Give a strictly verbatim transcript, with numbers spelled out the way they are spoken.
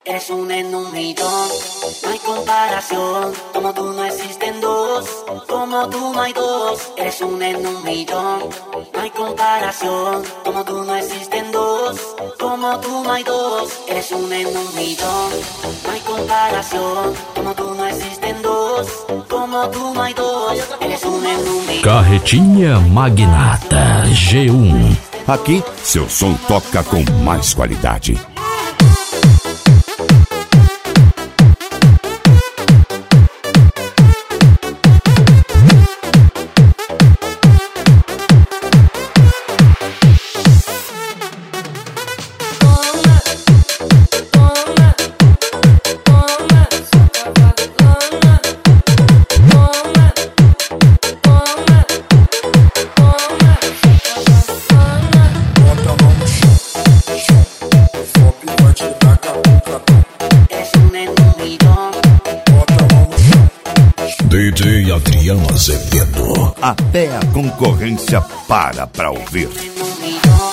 Eres un en un millón, no hay comparación. Como tú no existen dos, como tú no hay dos. Eres un en un millón, no hay comparación. Como tú no existen dos, como tú no hay dos. Eres un en un millón, no hay comparación. Como tú no existen dos, como tú no hay dos. Eres un en un millón. Carretinha Magnata G um. Aqui, seu som toca com mais qualidade. D J Adriano Azevedo. Até a concorrência para pra ouvir.